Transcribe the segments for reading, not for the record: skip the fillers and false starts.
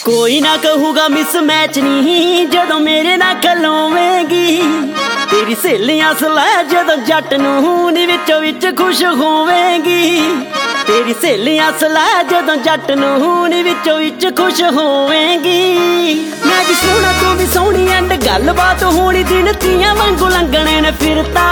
कोई ना कहूगा miss match नहीं जदों मेरे ना खलोवेगी। तेरी सहेलियां सलाह जदों जट नूं नी विचों विच खुश होवेगी। तेरी सहेलियां सलाह जदों जट नूं नी विचों विच खुश होवेगी। मैं भी सोहना तू भी सोहनी एंड गलबात होनी दिन तियां वांगू लंघणे ने फिरता।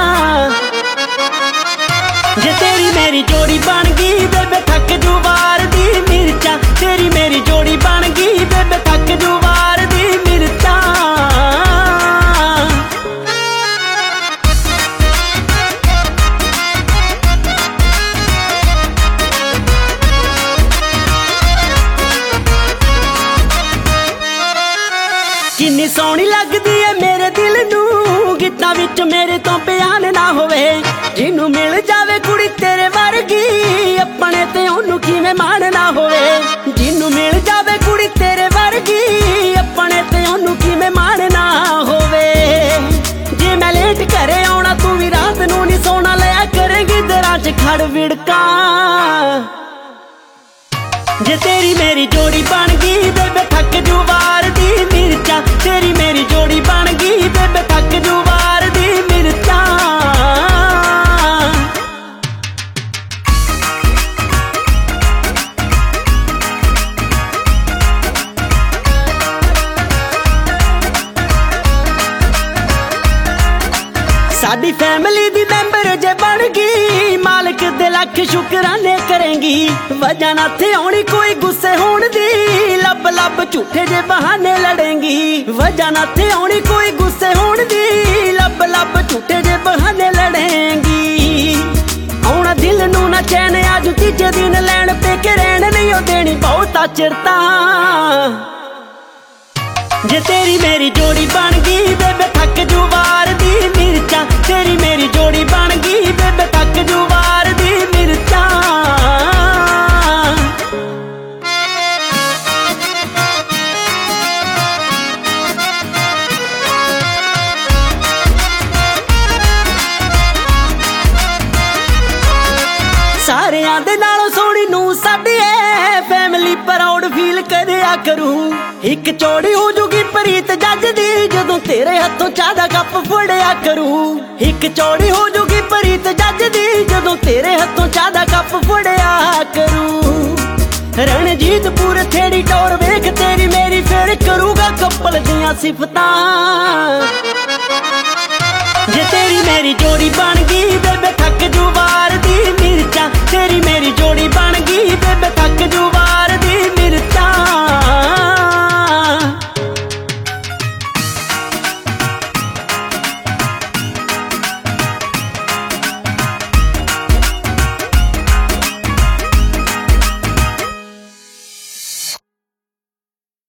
जे तेरी मेरी जोड़ी बन गई बेबे थक जू वार दी मिर्चा। तेरी मेरी जोड़ी बन गई बेबे थक जू वार दी मिर्चा। किन्नी सोहनी लगदी है मेरे दिल नूं गीतां विच मेरे तो बयान ना होवे। जिन्नू मिल जावे कुड़ी तेरे वर्गी अपने ते ओनू किवें मान ना होवे। जिन्नू मिल जावे कुड़ी तेरे वर्गी अपने ते ओनू किवें मान ना होवे। जे मैं लेट घरे आउणा तू भी रात नू नी सोना लिया करेगी दरां च खड़ विड़का। जे तेरी मेरी जोड़ी बन गई बेबे थक जू वार दी मिर्चा। तेरी मेरी जोड़ी बन गई बेबे थक जू वार दी मिर्चा। साडी फैमिली दी मैंबर जे बन गई मालिक दे लख शुकराने करेंगी। वजह ना थे आउणी कोई गुस्से होण दी लब लब झूठे जे बहाने लड़ेंगी। वजह ना थे आउणी कोई गुस्से होण दी लब लब झूठे जे बहाने लड़ेंगी। आउणा दिल नू ना चैन अज तीजे दिन लैण पे के रहण नहीं ओ देनी बहुता चिरता। जे तेरी मेरी जोड़ी बन गई बेबे थक जू वार दी मिर्चा। तेरी मेरी जोड़ी बन गई बेबे थक जू वार दी मिर्चा। सारियां दे नालों सोहनी नूं साडी ऐ फैमिली प्राउड फील करिया करूं। एक चौड़ी हो जूगी प्रीत जज दी जदों तेरे हथों चाह दा कप फड़िया करूं। एक चौड़ी हो जूगी प्रीत जज दी जदों तेरे हथों चाह दा कप फड़िया करूं। रणजीत पूरे थेड़ी टोर वेख तेरी मेरी फिर करूगा कपल दियां सिफतां। जे तेरी मेरी जोड़ी बन गई बेबे थक जू वार दी मिर्चा। तेरी मेरी जोड़ी बन